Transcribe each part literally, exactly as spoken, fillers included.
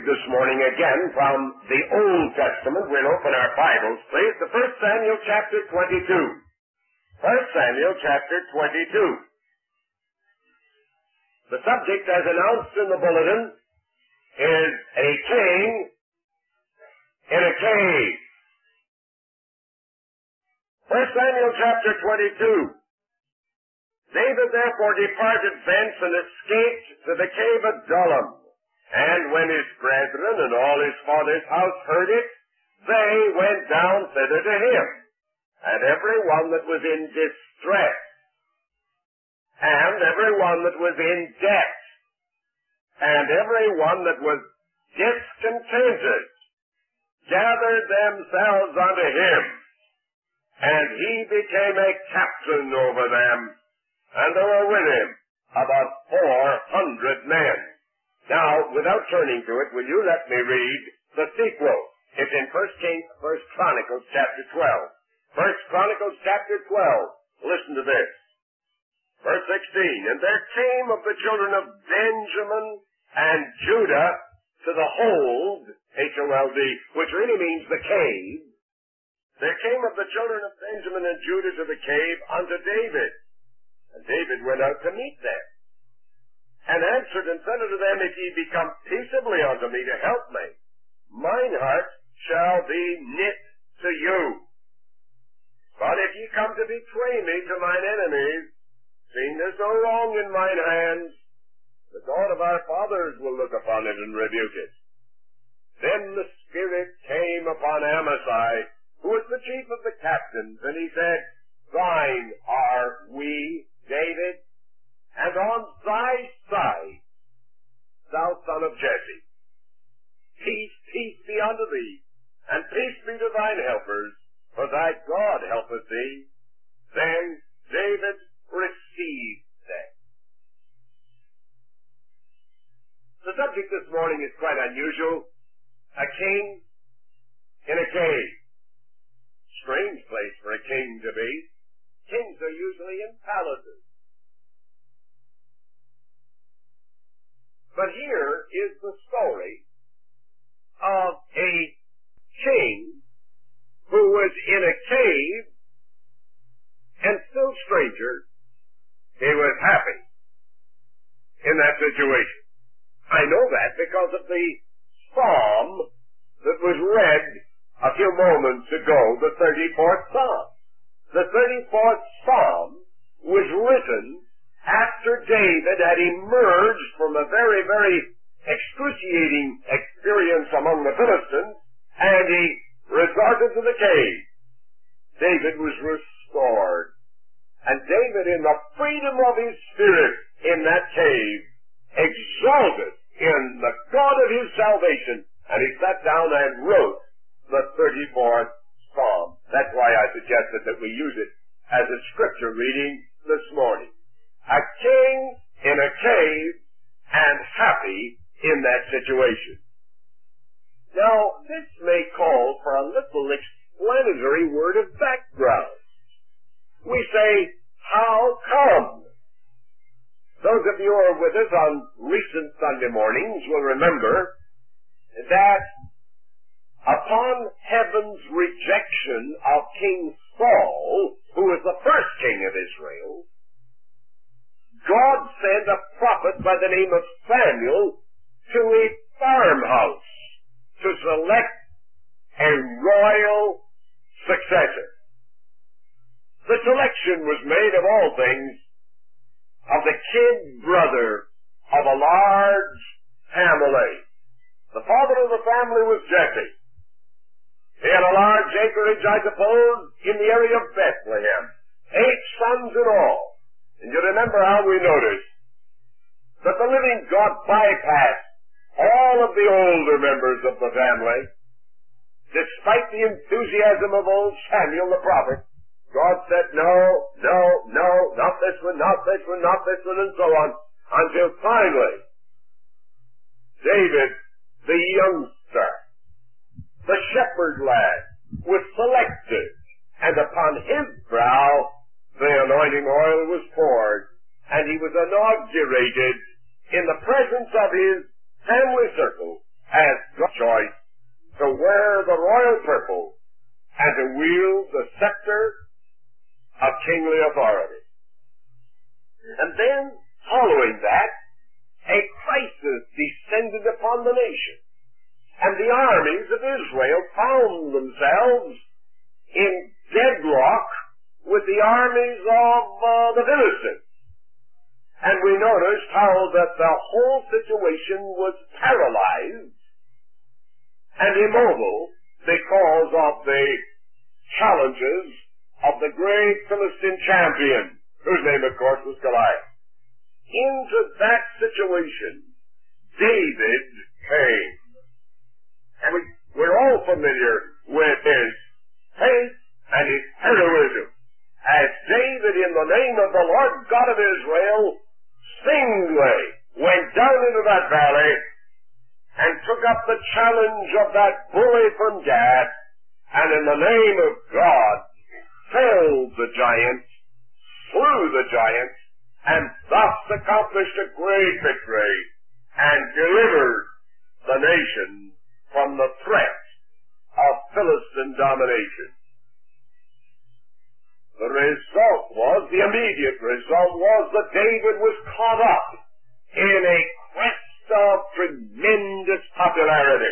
this morning again from the Old Testament. We'll open our Bibles, please, to First Samuel chapter twenty-two. First Samuel chapter twenty-two. The subject, as announced in the bulletin, is a king in a cave. First Samuel chapter twenty-two. David therefore departed thence and escaped to the cave of Adullam. And when his brethren and all his father's house heard it, they went down thither to him, and every one that was in distress, and every one that was in debt, and every one that was discontented, gathered themselves unto him, and he became a captain over them, and there were with him about four hundred men. Now, without turning to it, will you let me read the sequel? It's in First Kings, First Chronicles chapter twelve. First Chronicles chapter twelve. Listen to this. Verse sixteen. And there came of the children of Benjamin and Judah to the hold, H O L D, which really means the cave. There came of the children of Benjamin and Judah to the cave unto David. And David went out to meet them, and answered and said unto them, If ye be come peaceably unto me to help me, mine heart shall be knit to you. But if ye come to betray me to mine enemies, seeing there's no wrong in mine hands, the God of our fathers will look upon it and rebuke it. Then the Spirit came upon Amasai, who was the chief of the captains, and he said, Thine are we, David, and on thy side, thou son of Jesse. Peace, peace be unto thee, and peace be to thine helpers, for thy God helpeth thee. Then David received them. The subject this morning is quite unusual. A king in a cave. Strange place for a king to be. Kings are usually in palaces. But here is the story of a king who was in a cave, and still stranger, he was happy in that situation. I know that because of the psalm that was read a few moments ago, the thirty-fourth Psalm. The thirty-fourth Psalm was written after David had emerged from a very, very excruciating experience among the Philistines, and he resorted to the cave. David was restored. And David, in the freedom of his spirit in that cave, exalted in the God of his salvation, and he sat down and wrote the thirty-fourth Psalm. That's why I suggested that we use it as a scripture reading this morning. A king in a cave and happy in that situation. Now, this may call for a little explanatory word of background. We say, how come? Those of you who are with us on recent Sunday mornings will remember that upon heaven's rejection of King Saul, who was the first king of Israel, God sent a prophet by the name of Samuel to a farmhouse to select a royal successor. The selection was made, of all things, of the kid brother of a large family. The father of the family was Jesse. He had a large acreage, I suppose, in the area of Bethlehem. Eight sons in all. And you remember how we noticed that the living God bypassed all of the older members of the family. Despite the enthusiasm of old Samuel the prophet, God said, no, no, no, not this one, not this one, not this one, and so on, until finally, David, the youngster, the shepherd lad, was selected, and upon his brow the anointing oil was poured, and he was inaugurated in the presence of his family circle as kingly authority. And then, following that, a crisis descended upon the nation. And the armies of Israel found themselves in deadlock with the armies of uh, the Philistines. And we noticed how that the whole situation was paralyzed and immobile because of the challenges of the great Philistine champion, whose name, of course, was Goliath. Into that situation, David came. And we, we're all familiar with his faith and his heroism, as David, in the name of the Lord God of Israel, singly went down into that valley and took up the challenge of that bully from Gath, and in the name of God, felled the giant, slew the giant, and thus accomplished a great victory, and delivered the nation from the threat of Philistine domination. The result was, the immediate result was that David was caught up in a quest of tremendous popularity.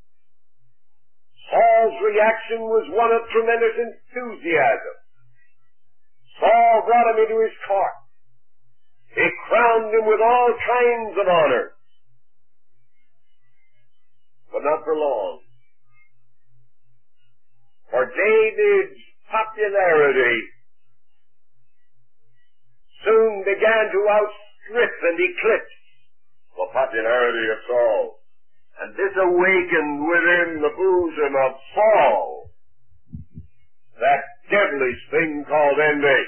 Saul's reaction was one of tremendous enthusiasm. Saul brought him into his court. He crowned him with all kinds of honors. But not for long. For David's popularity soon began to outstrip and eclipse the popularity of Saul. And this awakened within the bosom of Saul that deadly thing called envy.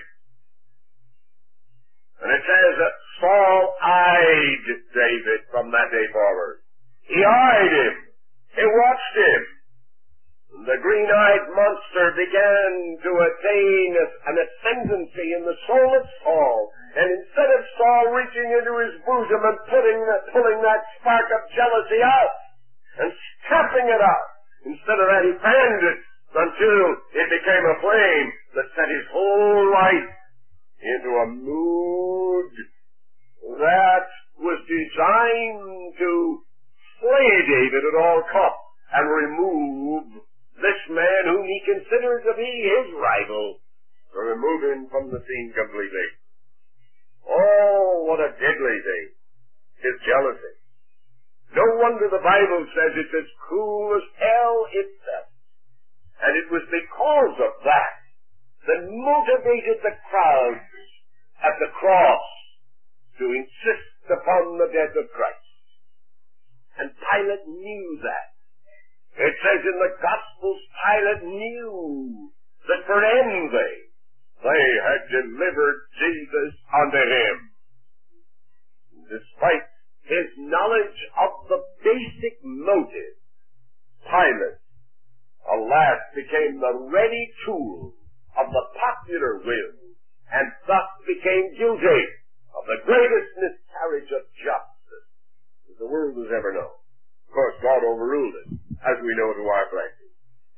And it says that Saul eyed David from that day forward. He eyed him. He watched him. The green-eyed monster began to attain an ascendancy in the soul of Saul. And instead of Saul reaching into his bosom and putting that, pulling that spark of jealousy out and stamping it out, instead of that he fanned it until it became a flame that set his whole life into a mood that was designed to slay David at all costs and remove this man whom he considered to be his rival, to remove him from the scene completely. Oh, what a deadly thing, his jealousy. No wonder the Bible says it's as cruel as hell itself. And it was because of that that motivated the crowds at the cross to insist upon the death of Christ. And Pilate knew that. It says in the Gospels, Pilate knew that for envy they had delivered Jesus unto him. Despite his knowledge of the basic motive, Pilate, alas, became the ready tool of the popular will, and thus became guilty of the greatest miscarriage of justice that the world has ever known. Of course, God overruled it, as we know to our blessing.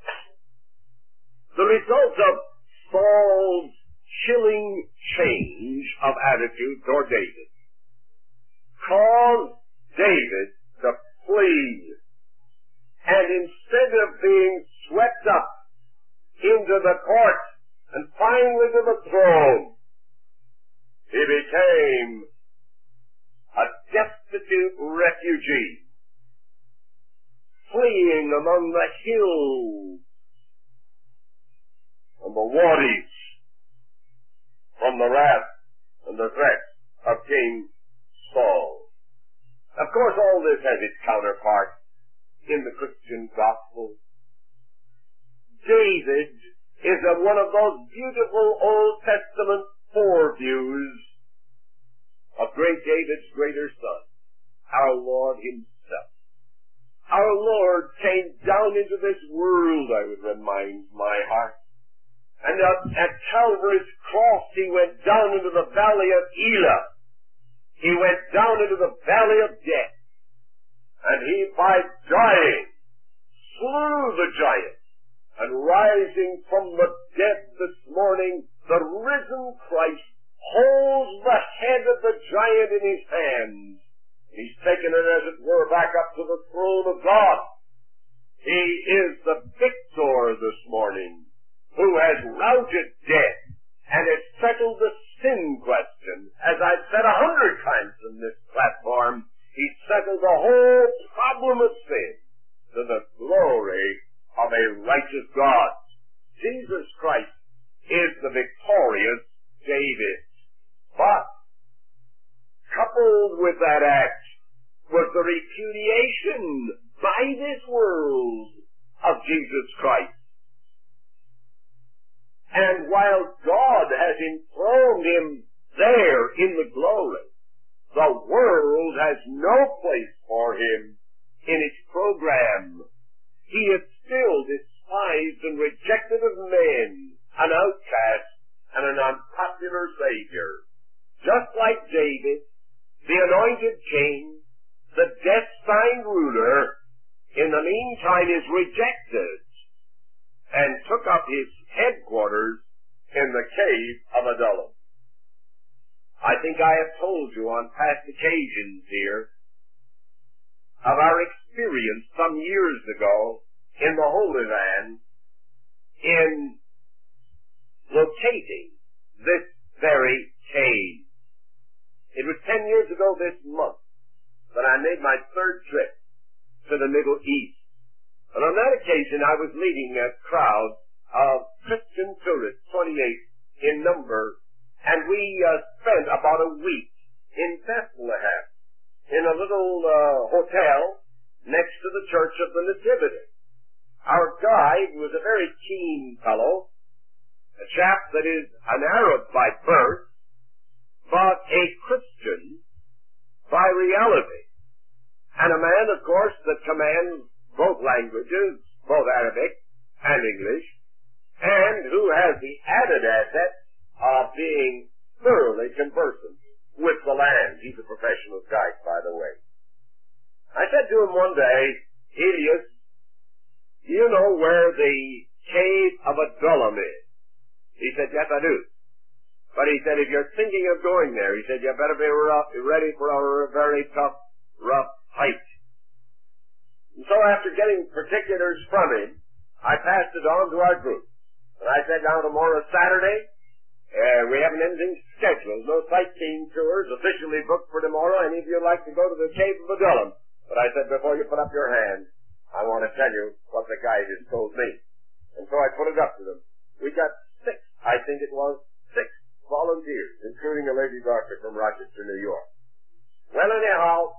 The result of Saul's chilling change of attitude toward David caused David to flee. And instead of being swept up into the court and finally to the throne, he became a destitute refugee, fleeing among the hills and the wadis from the wrath and the threat of King Saul. Of course, all this has its counterpart in the Christian gospel. David is a, one of those beautiful Old Testament foreviews of great David's greater son, our Lord himself. Our Lord came down into this world, I would remind my heart. And at, at Calvary's cross, he went down into the valley of Elah. He went down into the valley of death. And he, by dying, slew the giant. And rising from the dead this morning, the risen Christ holds the head of the giant in his hands. He's taken it, as it were, back up to the throne of God. He is the victor this morning, who has routed death and has settled the sin question. As I've said a hundred times on this platform, he's settled the whole problem of sin to the glory of a righteous God. Jesus Christ is the victorious David. But coupled with that act was the repudiation by this world of Jesus Christ. And while God has enthroned him there in the glory, the world has no place for him in its program. He is still despised and rejected of men, an outcast and an unpopular Savior. Just like David, the anointed king, the death-signed ruler, in the meantime is rejected and took up his headquarters in the cave of Adullam. I think I have told you on past occasions here of our experience some years ago in the Holy Land in locating this very cave. It was ten years ago this month that I made my third trip to the Middle East. And on that occasion I was leading a crowd of Christian tourists, twenty-eight in number, and we uh, spent about a week in Bethlehem in a little uh, hotel next to the Church of the Nativity. Our guide was a very keen fellow, a chap that is an Arab by birth, but a Christian by reality, and a man, of course, that commands both languages, both Arabic and English, and who has the added asset of being thoroughly conversant with the land. He's a professional guide, by the way. I said to him one day, Elias, do you know where the cave of Adullam is? He said, yes, I do. But he said, if you're thinking of going there, he said, you better be rough, ready for a very tough, rough hike. And so after getting particulars from him, I passed it on to our group. And I said, now tomorrow's Saturday, uh, we haven't anything scheduled, no sightseeing tours officially booked for tomorrow. Any of you like to go to the cave of Adullam? But I said, before you put up your hand, I want to tell you what the guide has told me. And so I put it up to them. We got six, I think it was, six volunteers, including a lady doctor from Rochester, New York. Well, anyhow,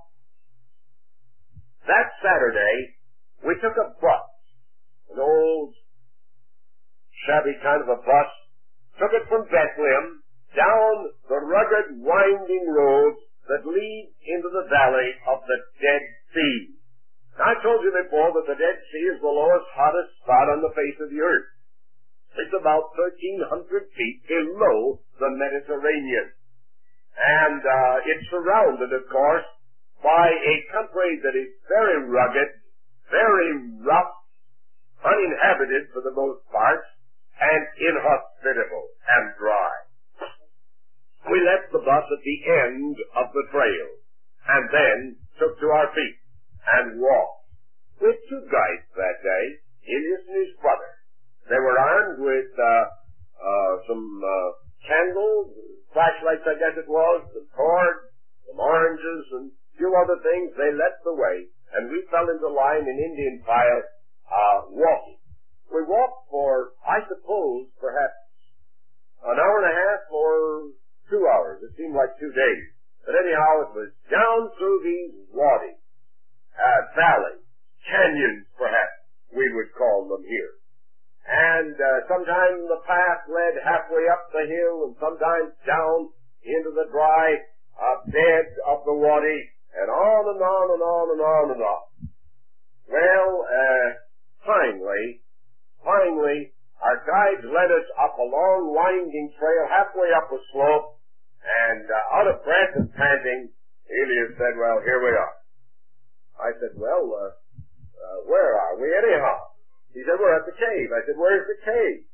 that Saturday, we took a bus, an old, shabby kind of a bus, took it from Bethlehem down the rugged, winding roads that lead into the valley of the Dead Sea. Now, I told you before that the Dead Sea is the lowest, hottest spot on the face of the earth. It's about thirteen hundred feet below the Mediterranean. And uh, it's surrounded, of course, by a country that is very rugged, very rough, uninhabited for the most part, and inhospitable and dry. We left the bus at the end of the trail, and then took to our feet and walked. We had two guides that day, Elias and his brother. They were armed with uh, uh, some uh, candles, flashlights I guess it was, some cord, some oranges, and a few other things. They led the way, and we fell into line in Indian file, uh, walking. We walked for, I suppose, perhaps an hour and a half or two hours. It seemed like two days. But anyhow, it was down through these wadis, uh, valleys, canyons perhaps we would call them here. And uh, sometimes the path led halfway up the hill and sometimes down into the dry uh, bed of the wadi, and on and on and on and on and on. Well, uh, finally, finally, our guides led us up a long winding trail halfway up a slope, and uh, out of breath and panting, Elias said, well, here we are. I said, well, uh, uh, where are we anyhow? He said, we're at the cave. I said, where's the cave?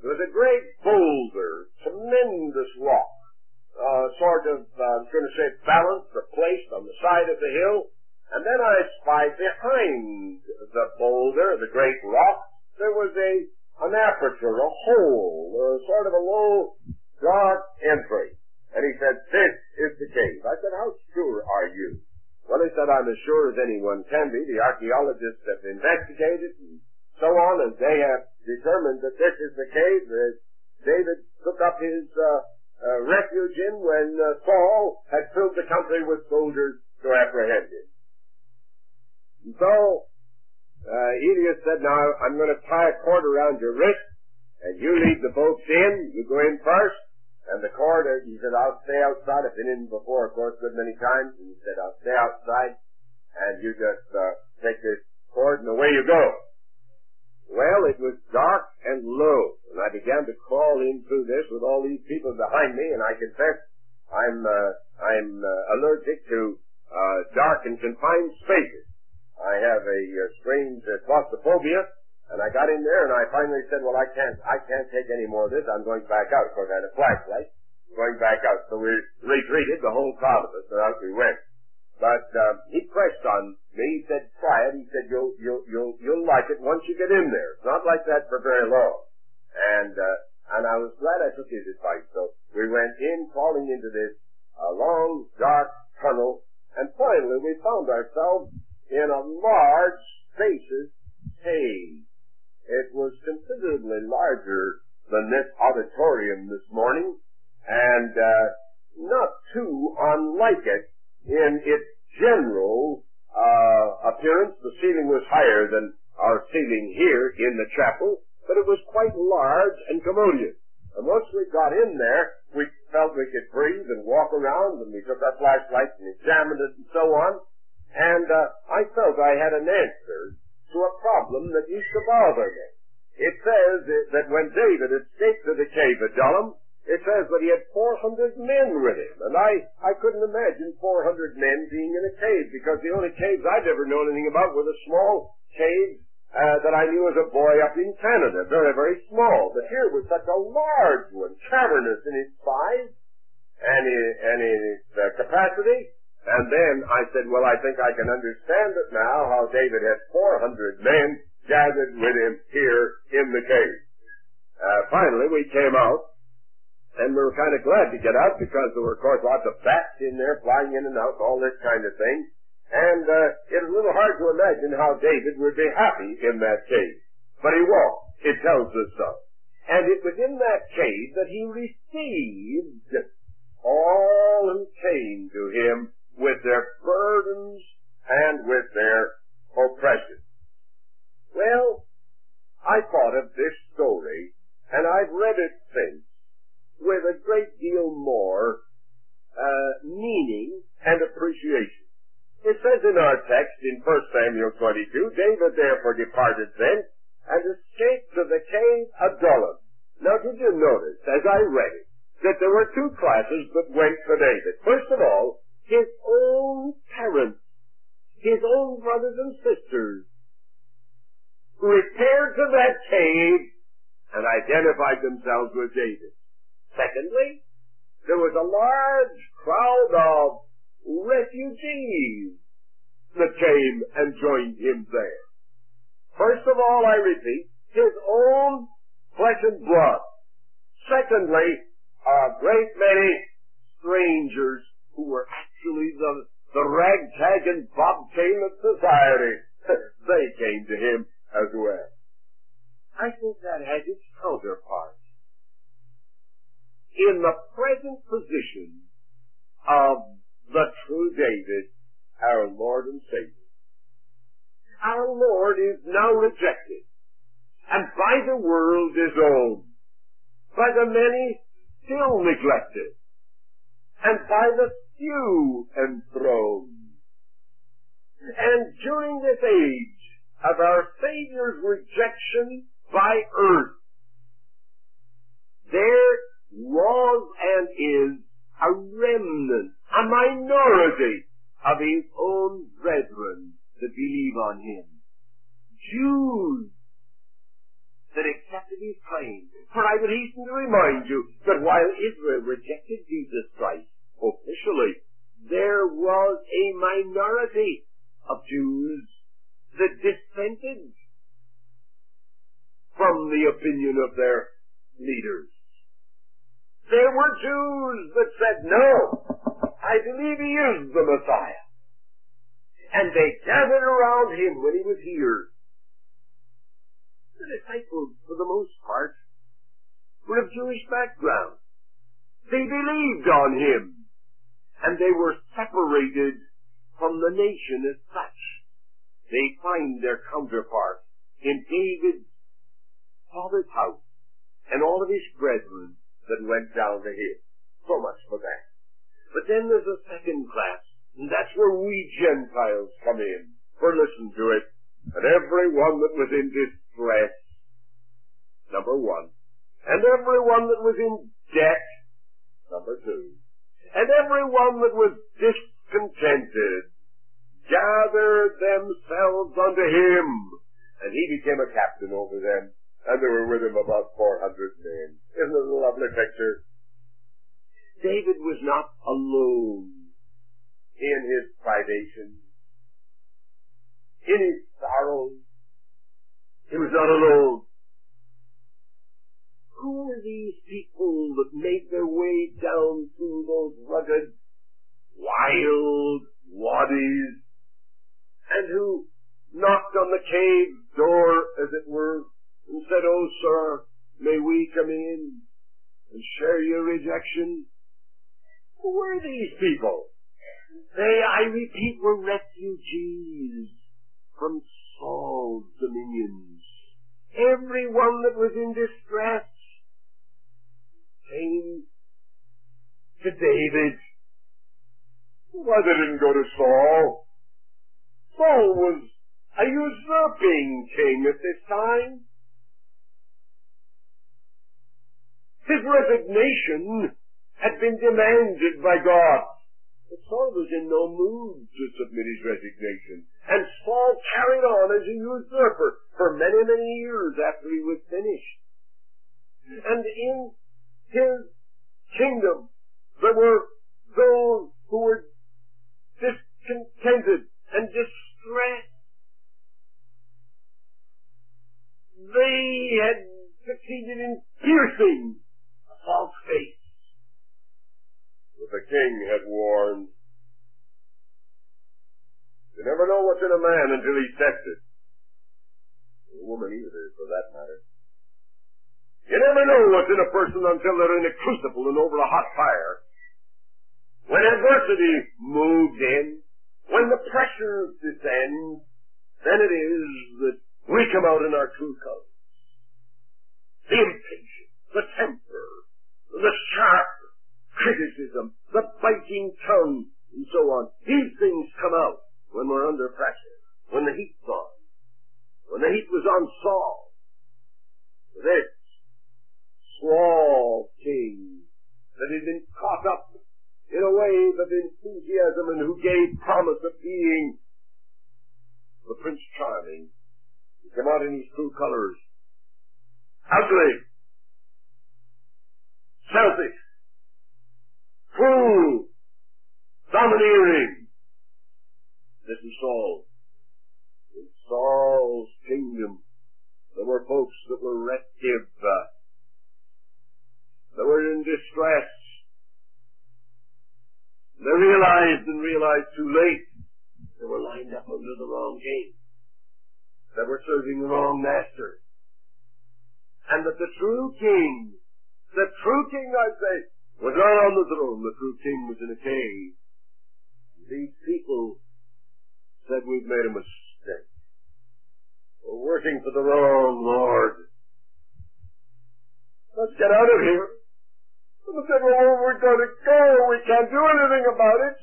There was a great boulder, tremendous rock, uh, sort of, uh, I was going to say balanced or placed on the side of the hill. And then I spied behind the boulder, the great rock, there was a, an aperture, a hole, uh, sort of a low, dark entry. And he said, this is the cave. I said, how sure are you? Well, he said, I'm as sure as anyone can be. The archaeologists have investigated and so on, and they have determined that this is the cave that David took up his uh, uh, refuge in when uh, Saul had filled the country with soldiers to apprehend him. And so, uh, Elias said, now, I'm going to tie a cord around your wrist, and you lead the folks in. You go in first. And the cord, he said, I'll stay outside. I've been in before, of course, good many times. And he said, I'll stay outside, and you just uh, take this cord, and away you go. Well, it was dark and low, and I began to crawl in through this with all these people behind me, and I confess I'm uh, I'm uh, allergic to uh, dark and confined spaces. I have a uh, strange uh, claustrophobia. And I got in there, and I finally said, well, I can't, I can't take any more of this. I'm going back out. Of course, I had a flashlight. Going back out. So we retreated, the whole crowd of us, and out we went. But, uh, he pressed on me. He said, try it. He said, you'll, you'll, you'll, you'll like it once you get in there. It's not like that for very long. And, uh, and I was glad I took his advice. So we went in, crawling into this, uh, long, dark tunnel, and finally we found ourselves in a large, spacious cave. It was considerably larger than this auditorium this morning, and uh, not too unlike it in its general uh, appearance. The ceiling was higher than our ceiling here in the chapel, but it was quite large and commodious. And once we got in there, we felt we could breathe and walk around, and we took our flashlights and examined it and so on. And uh, I felt I had an answer to a problem that used to bother me. It says that when David escaped to the cave of Adullam, it says that he had four hundred men with him. And I, I couldn't imagine four hundred men being in a cave, because the only caves I'd ever known anything about were the small caves uh, that I knew as a boy up in Canada. Very, very small. But here was such a large one, cavernous in its size and in, and in its uh, capacity. And then I said, well, I think I can understand it now, how David had four hundred men gathered with him here in the cave. Uh, finally, we came out, and we were kind of glad to get out, because there were, of course, lots of bats in there flying in and out, all this kind of thing. And uh, it was a little hard to imagine how David would be happy in that cave. But he was. It tells us so. And it was in that cave that he received all who came to him with their burdens and with their oppression. Well, I thought of this story, and I've read it since, with a great deal more uh, meaning and appreciation. It says in our text in First Samuel twenty-two, David therefore departed thence and escaped to the cave Adullam. Now, did you notice, as I read it, that there were two classes that went for David? First of all, his own parents, his own brothers and sisters, who repaired to that cave and identified themselves with David. Secondly, there was a large crowd of refugees that came and joined him there. First of all, I repeat, his own flesh and blood. Secondly, a great many strangers who were actually the, the ragtag and bobtail of society. They came to him as well. I think that has its counterpart in the present position of the true David, our Lord and Savior. Our Lord is now rejected, and by the world disowned, by the many still neglected, and by the few enthroned. And during this age of our Savior's rejection by earth, there was and is a remnant, a minority of his own brethren that believe on him. Jews that accepted his claim. For I would hasten to remind you that while Israel rejected Jesus Christ officially, there was a minority of Jews that dissented from the opinion of their leaders. There were Jews that said, no, I believe he is the Messiah. And they gathered around him when he was here. The disciples, for the most part, were of Jewish background. They believed on him, and they were separated from the nation as such. They find their counterpart in David's father's house and all of his brethren that went down to him. So much for that. But then there's a second class, and that's where we Gentiles come in. For listen to it. And everyone that was in distress, number one. And everyone that was in debt, number two. And everyone that was discontented, gathered themselves unto him. And he became a captain over them. And there were with him about four hundred men. Isn't it a lovely picture? David was not alone in his privations, in his sorrows. He was not alone. Who were these people that made their way down through those rugged, wild wadis, and who knocked on the cave door, as it were, and said, oh, sir, may we come in and share your rejection? Who were these people? They, I repeat, were refugees from Saul's dominions. Everyone that was in distress came to David. Why, they didn't go to Saul. Saul was a usurping king at this time. His resignation had been demanded by God. But Saul was in no mood to submit his resignation. And Saul carried on as a usurper for many, many years after he was finished. And in his kingdom, there were those who were discontented and distressed. They had succeeded in piercing false faith. But the king had warned, you never know what's in a man until he tests it. A woman either, for that matter. You never know what's in a person until they're in a crucible and over a hot fire. When adversity moves in, when the pressure descends, then it is that we come out in our true colors. The impatience, the temper, the sharp criticism, the biting tongue, and so on. These things come out when we're under pressure, when the heat's on, when the heat was on Saul. This small king that had been caught up in a wave of enthusiasm and who gave promise of being the Prince Charming, he came out in his true colors. Ugly, selfish, cruel, domineering. This is Saul. In Saul's kingdom, there were folks that were restive, uh, that were in distress. They realized and realized too late they were lined up under the wrong king. They were serving the wrong master. And that the true king, the true king, I say, was not on the throne. The true king was in a cave. These people said, we've made a mistake. We're working for the wrong Lord. Let's get out of here. And they said, well, where we're going to go, we can't do anything about it.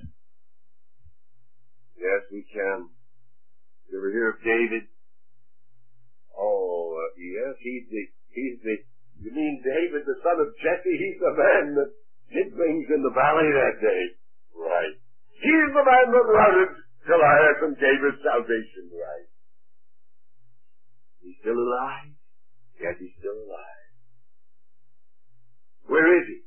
Yes, we can. You ever hear of David? Oh, uh, yes, he's the, he's the, you mean David, the son of Jesse? He's the man that did things in the valley that day. Right. He's the man that routed Goliath and gave his salvation right. He's still alive. Yet he's still alive. Where is he?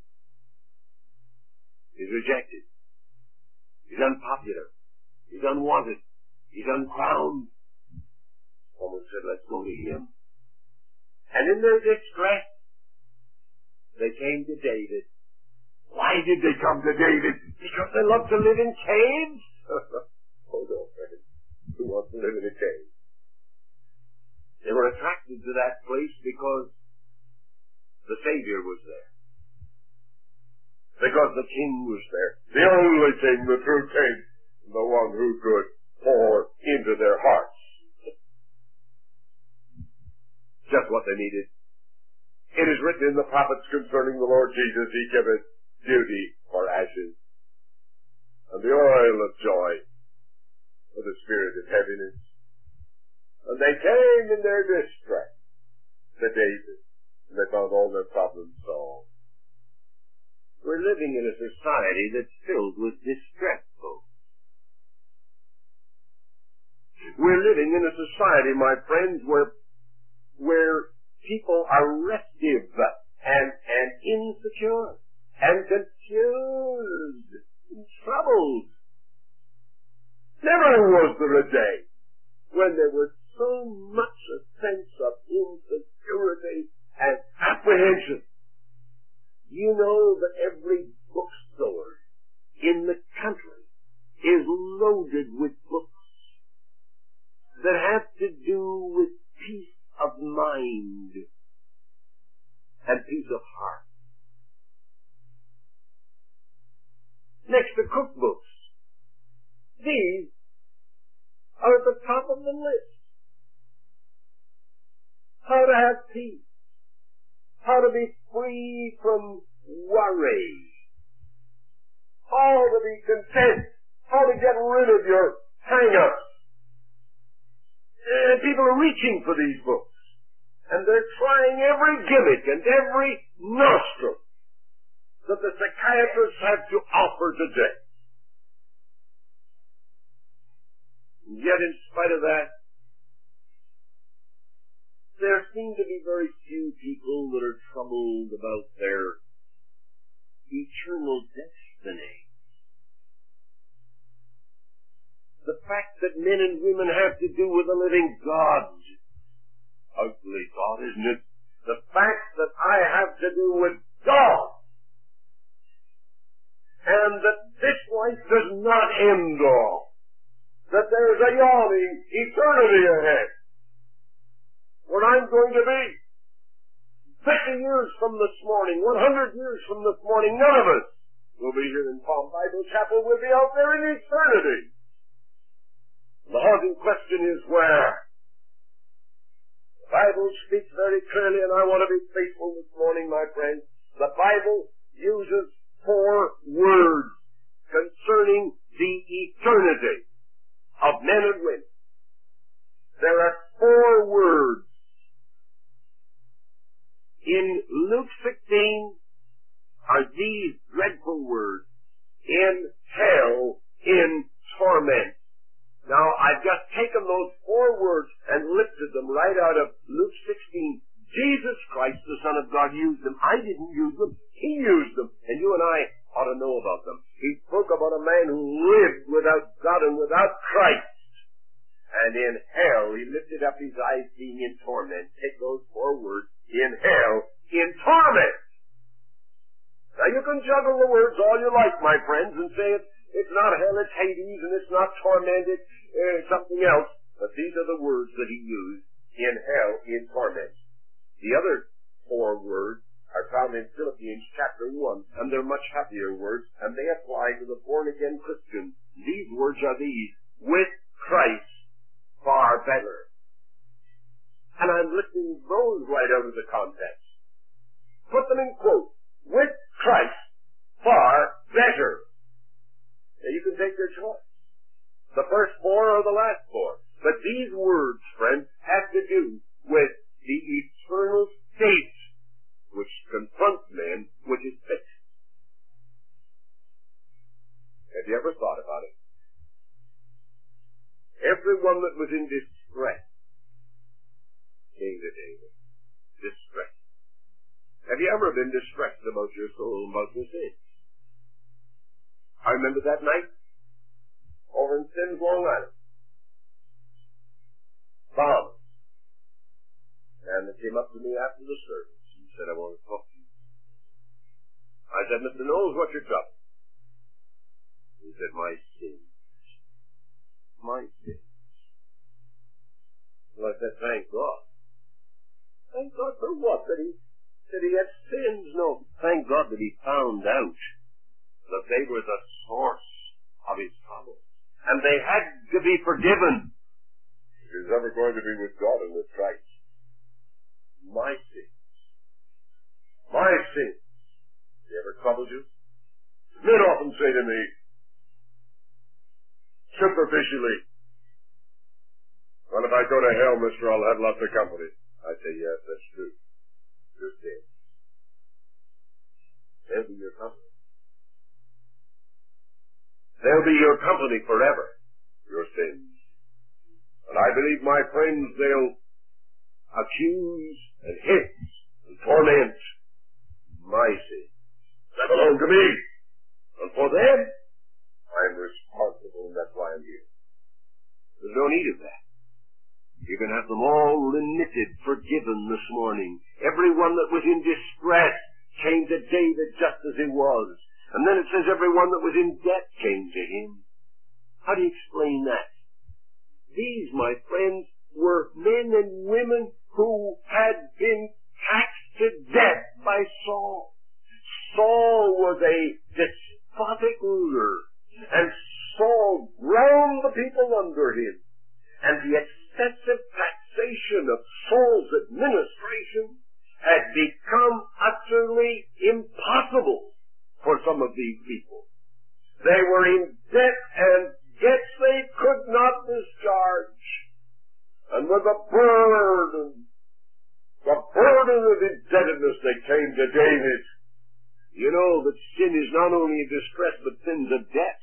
He's rejected. He's unpopular. He's unwanted. He's uncrowned. Someone said, let's go to him. And in their distress, they came to David. Why did they come to David? Because they love to live in caves? Oh no, friend. Who wants to live in a cave? They were attracted to that place because the Savior was there. Because the King was there. The only King, the true King, the one who could pour into their hearts just what they needed. It is written in the prophets concerning the Lord Jesus, he giveth beauty for ashes, and the oil of joy for the spirit of heaviness. And they came in their distress to David, and they found all their problems solved. We're living in a society that's filled with distressed folks. We're living in a society, my friends, where where people are restive and, and insecure and confused and troubled. Never was there a day when there was so much a sense of insecurity and apprehension. You know that every bookstore in the country is loaded with books that have to do with peace of mind and peace of heart. Next to cookbooks, these are at the top of the list. How to have peace. How to be free from worry. How to be content. How to get rid of your hang-ups. And people are reaching for these books. And they're trying every gimmick and every nostrum that the psychiatrists have to offer today. And yet, in spite of that, there seem to be very few people that are troubled about their eternal destiny. The fact that men and women have to do with a living God. Ugly thought, isn't it? The fact that I have to do with God. And that this life does not end all. That there is a yawning eternity ahead. When I'm going to be fifty years from this morning, one hundred years from this morning, none of us will be here in Palm Bible Chapel. We'll be out there in eternity. The haunting question is where? The Bible speaks very clearly, and I want to be faithful this morning, my friends. The Bible uses four words concerning the eternity of men and women. There are four words. In Luke sixteen are these dreadful words. In hell, in torment. Now, I've just taken those four words and lifted them right out of Luke sixteen. Jesus Christ, the Son of God, used them. I didn't use them. He used them. And you and I ought to know about them. He spoke about a man who lived without God and without Christ. And in hell, he lifted up his eyes being in torment. Take those four words. In hell, in torment. Now, you can juggle the words all you like, my friends, and say it's It's not hell, it's Hades, and it's not tormented, it's something else. But these are the words that he used in hell, in torment. The other four words are found in Philippians chapter one, and they're much happier words, and they apply to the born-again Christian. These words are these: with Christ, far better. And I'm lifting those right out of the context. Put them in quotes. With Christ, far better. Now you can take your choice. The first four or the last four. But these words, friends, have to do with the eternal state which confronts men, which is fixed. Have you ever thought about it? Everyone that was in distress came to David. ever been distressed about your soul, about your sins? I remember that night over in Sins, Long Island. Bob, and they came up to me after the service and said, I want to talk to you. I said, Mister Knowles, what's your trouble? He said, my sins. My sins. Well, I said, thank God. Thank God for what? That he, that he had sins? No. Thank God that he found out that they were the source of his trouble. And they had to be forgiven. If he's ever going to be with God in this Christ. My sins. My sins. They ever troubled you? Men often say to me, superficially, well, if I go to hell, mister, I'll have lots of company. I say, yes, that's true. Your sins. They'll be your company. They'll be your company forever, your sins. And I believe, my friends, they'll accuse and hit and torment my sins. They belong to me. And for them, I'm responsible, and that's why I'm here. There's no need of that. You can have them all remitted, forgiven this morning. Everyone that was in distress came to David just as he was. And then it says everyone that was in debt came to him. How do you explain that? These, my friends, were men and women who had been taxed to death by Saul. Saul was a despotic ruler, and Saul ground the people under him. And the excessive taxation of Saul's administration had become utterly impossible for some of these people. They were in debt, and debts they could not discharge. And with the burden, the burden of indebtedness, they came to David. You know that sin is not only a distress, but sin's a debt.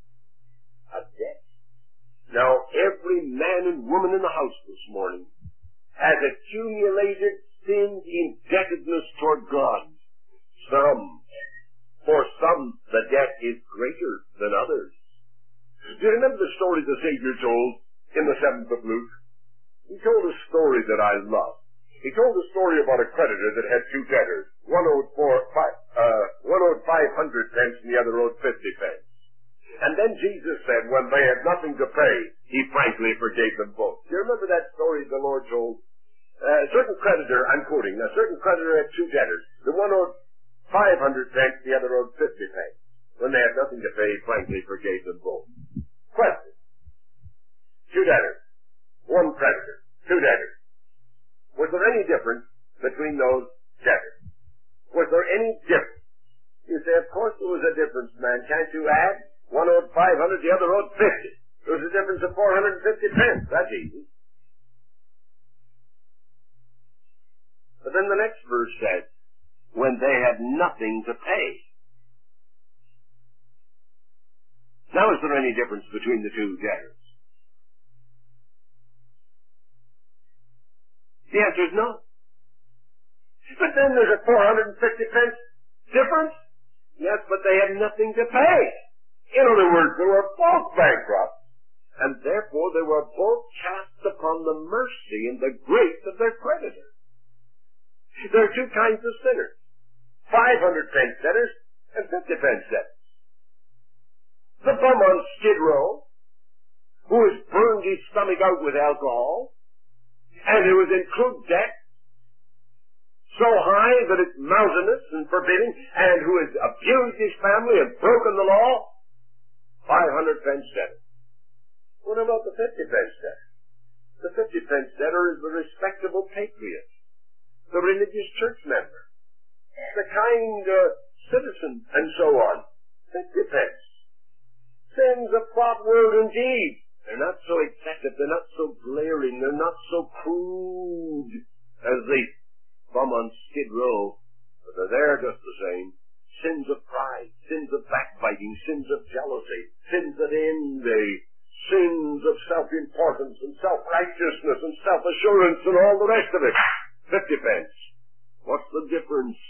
A debt. Now, every man and woman in the house this morning has accumulated sin's indebtedness toward God. Some. For some, the debt is greater than others. Do you remember the story the Savior told in the seventh of Luke? He told a story that I love. He told a story about a creditor that had two debtors. One owed four, five, uh, one owed five hundred pence and the other owed fifty pence. And then Jesus said, when they had nothing to pay, he frankly forgave them both. Do you remember that story the Lord told? Uh, a certain creditor, I'm quoting, a certain creditor had two debtors. The one owed five hundred pence, the other owed fifty pence. When they had nothing to pay, he frankly forgave them both. Question. Two debtors. One creditor. Two debtors. Was there any difference between those debtors? Was there any difference? You say, of course there was a difference, man. Can't you add? One owed five hundred, the other owed fifty. There was a difference of four hundred fifty pence. That's easy. But then the next verse says, when they had nothing to pay. Now, is there any difference between the two debtors? The answer is no. But then there's a four hundred fifty pence difference. Yes, but they had nothing to pay. In other words, they were both bankrupt, and therefore they were both cast upon the mercy and the grace of their creditor. There are two kinds of sinners. five hundred pence debtors and fifty pence debtors. The bum on Skid Row, who has burned his stomach out with alcohol, and who has incurred debt so high that it's mountainous and forbidding, and who has abused his family and broken the law, five hundred pence debtor. What about the fifty pence debtor? The fifty pence debtor is the respectable patriot, the religious church member, the kind uh, citizen, and so on. Fifty pence. Sin's a plot word indeed. They're not so excessive, they're not so glaring, they're not so crude as the bum on Skid Row, but they're there just the same. Sins of pride, sins of backbiting, sins of jealousy, sins of envy, sins of self-importance and self-righteousness and self-assurance and all the rest of it. Fifty pence. What's the difference?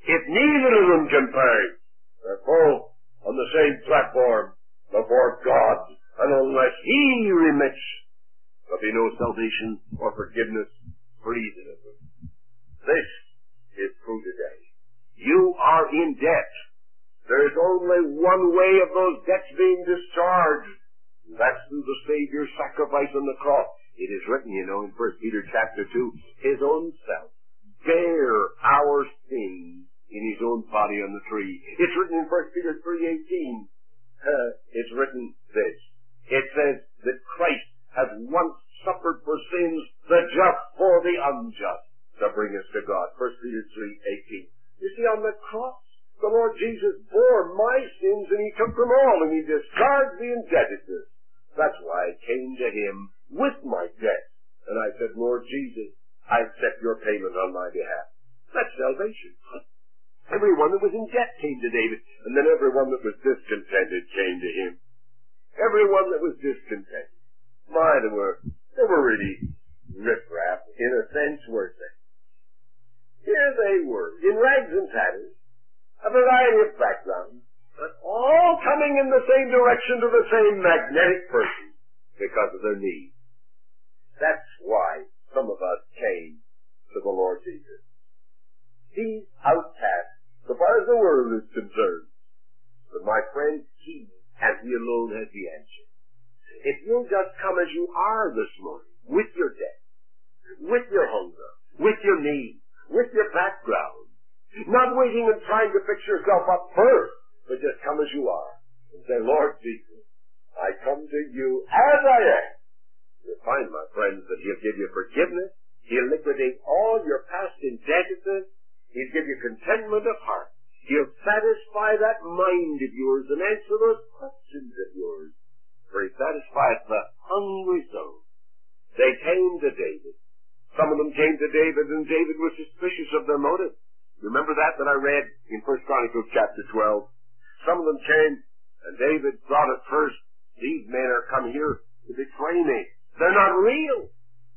If neither of them can pay, they're both on the same platform before God, and unless He remits, there'll be no salvation or forgiveness for either of them. This is true today. You are in debt. There is only one way of those debts being discharged. That's through the Savior's sacrifice on the cross. It is written, you know, in First Peter chapter two, His own self bare our sins in His own body on the tree. It's written in First Peter three eighteen. Uh, it's written this. It says that Christ has once suffered for sins, the just for the unjust, to bring us to God. First Peter three eighteen. You see, on the cross, the Lord Jesus bore my sins and He took them all and He discharged the indebtedness. That's why I came to Him with my debt. And I said, Lord Jesus, I accept your payment on my behalf. That's salvation. Everyone that was in debt came to David, and then everyone that was discontented came to him. Everyone that was discontented. My, they were, they were really riffraff, in a sense, weren't they? Here they were, in rags and tatters, a variety of backgrounds, but all coming in the same direction to the same magnetic person because of their need. That's why some of us came to the Lord Jesus. He's outcast so far as the world is concerned. But my friend, He and He alone has the answer. If you'll just come as you are this morning, with your debt, with your hunger, with your need, with your background, not waiting and trying to fix yourself up first, but just come as you are and say, Lord Jesus, I come to you as I am. You'll find, my friends, that He'll give you forgiveness. He'll liquidate all your past indebtedness. He'll give you contentment of heart. He'll satisfy that mind of yours and answer those questions of yours. For He satisfies the hungry soul. They came to David. Some of them came to David, and David was suspicious of their motive. Remember that that I read in First Chronicles chapter twelve? Some of them came, and David thought at first, these men are come here to betray me. They're not real.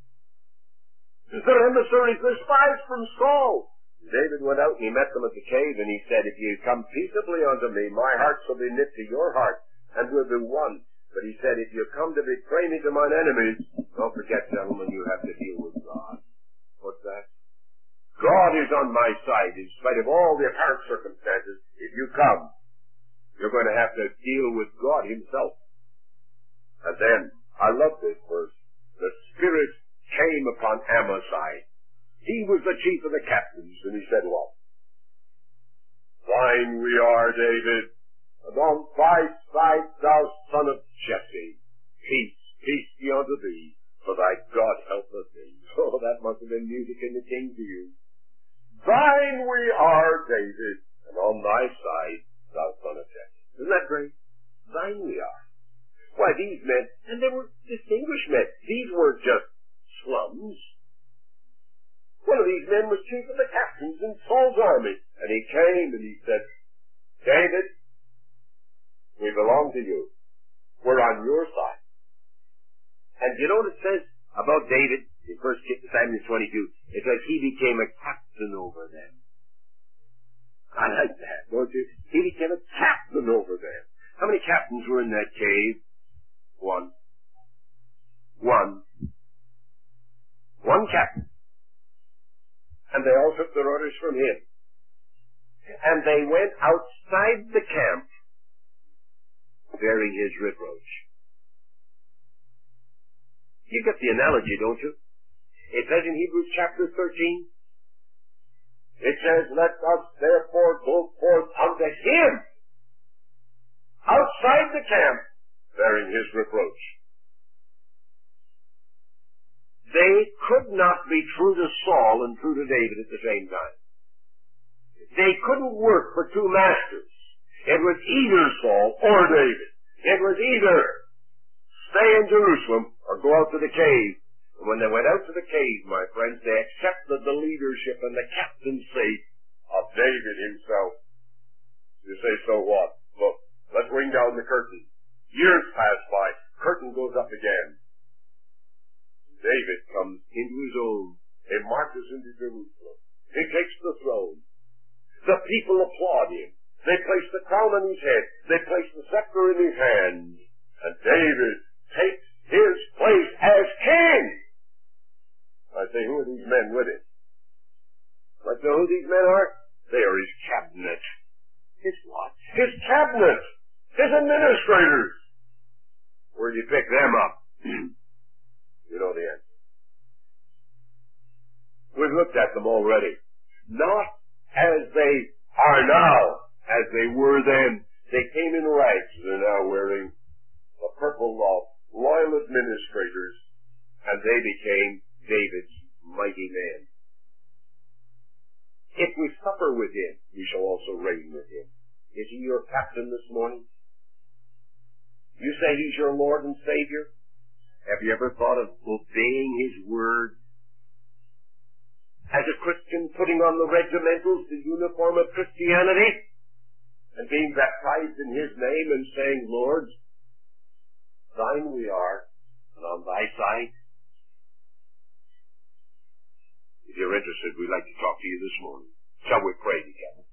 They're emissaries, they're spies from Saul. David went out and he met them at the cave, and he said, if you come peaceably unto me, my heart shall be knit to your heart, and we'll be one. But he said, if you come to betray me to mine enemies, don't forget, gentlemen, you have to deal with God. What's that? God is on my side in spite of all the apparent circumstances. If you come, you're going to have to deal with God Himself. And then, I love this verse, the Spirit came upon Amasai. He was the chief of the captains, and he said, what? Thine we are, David, and on thy side, thou son of Jesse. Peace, peace be unto thee, for thy God helpeth thee. Oh, that must have been music in the king to you. Thine we are, David, and on thy side, thou son of Jesse. Isn't that great? Thine we are. Why, these men, and they were distinguished men. These weren't just slums. One of these men was chief of the captains in Saul's army. And he came and he said, David, we belong to you. We're on your side. And you know what it says about David in First Samuel twenty-two? It says he became a captain over them. I like that, don't you? He became a captain over them. How many captains were in that cave? One. One. One captain. And they all took their orders from him. And they went outside the camp bearing his reproach. You get the analogy, don't you? It says in Hebrews chapter thirteen, it says, let us therefore go forth unto him outside the camp bearing his reproach. They could not be true to Saul and true to David at the same time. They couldn't work for two masters. It was either Saul or David. It was either stay in Jerusalem or go out to the cave. And when they went out to the cave, my friends, they accepted the leadership and the captaincy of David himself. You say, so what? Look, let's ring down the curtain. Years pass by. Curtain goes up again. David comes into his own. He marches into Jerusalem. He takes the throne. The people applaud him. They place the crown on his head. They place the scepter in his hand. And David takes his place as king. I say, who are these men with him? I say, who these men are? They are his cabinet. His what? His cabinet. His administrators. Where do you pick them up? You know the answer. We've looked at them already. Not as they are now, as they were then. They came in rags. They're now wearing the purple of royal administrators, and they became David's mighty men. If we suffer with him, we shall also reign with him. Is he your captain this morning? You say he's your Lord and Savior? Have you ever thought of obeying his word? As a Christian, putting on the regimentals, the uniform of Christianity, and being baptized in his name and saying, Lord, thine we are, and on thy side. If you're interested, we'd like to talk to you this morning. Shall we pray together?